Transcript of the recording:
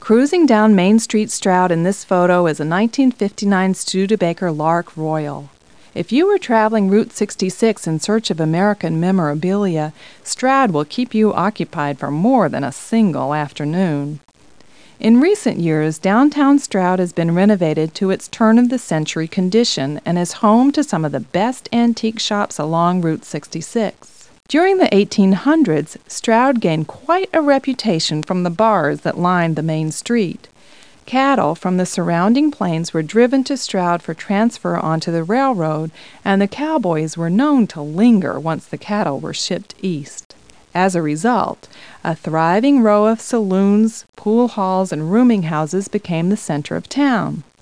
Cruising down Main Street Stroud in this photo is a 1959 Studebaker Lark Royal. If you were traveling Route 66 in search of American memorabilia, Stroud will keep you occupied for more than a single afternoon. In recent years, downtown Stroud has been renovated to its turn-of-the-century condition and is home to some of the best antique shops along Route 66. During the 1800s, Stroud gained quite a reputation from the bars that lined the main street. Cattle from the surrounding plains were driven to Stroud for transfer onto the railroad, and the cowboys were known to linger once the cattle were shipped east. As a result, a thriving row of saloons, pool halls, and rooming houses became the center of town.